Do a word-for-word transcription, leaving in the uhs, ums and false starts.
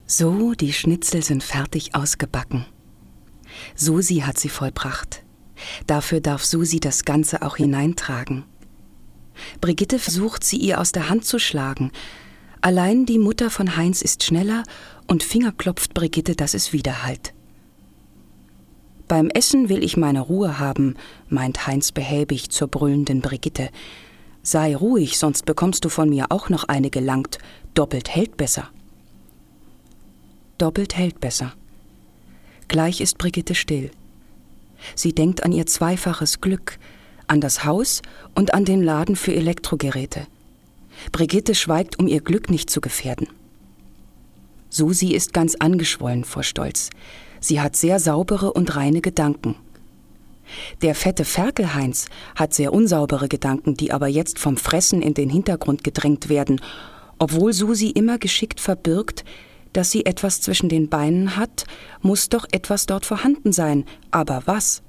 So, die Schnitzel sind fertig ausgebacken. Susi hat sie vollbracht. Dafür darf Susi das Ganze auch hineintragen. Brigitte versucht, sie ihr aus der Hand zu schlagen. Allein die Mutter von Heinz ist schneller und fingerklopft Brigitte, dass es widerhallt. Beim Essen will ich meine Ruhe haben, meint Heinz behäbig zur brüllenden Brigitte. Sei ruhig, sonst bekommst du von mir auch noch eine gelangt. Doppelt hält besser. Doppelt hält besser. Gleich ist Brigitte still. Sie denkt an ihr zweifaches Glück, an das Haus und an den Laden für Elektrogeräte. Brigitte schweigt, um ihr Glück nicht zu gefährden. Susi ist ganz angeschwollen vor Stolz. Sie hat sehr saubere und reine Gedanken. Der fette Ferkel-Heinz hat sehr unsaubere Gedanken, die aber jetzt vom Fressen in den Hintergrund gedrängt werden, obwohl Susi immer geschickt verbirgt, dass sie etwas zwischen den Beinen hat, muss doch etwas dort vorhanden sein. Aber was?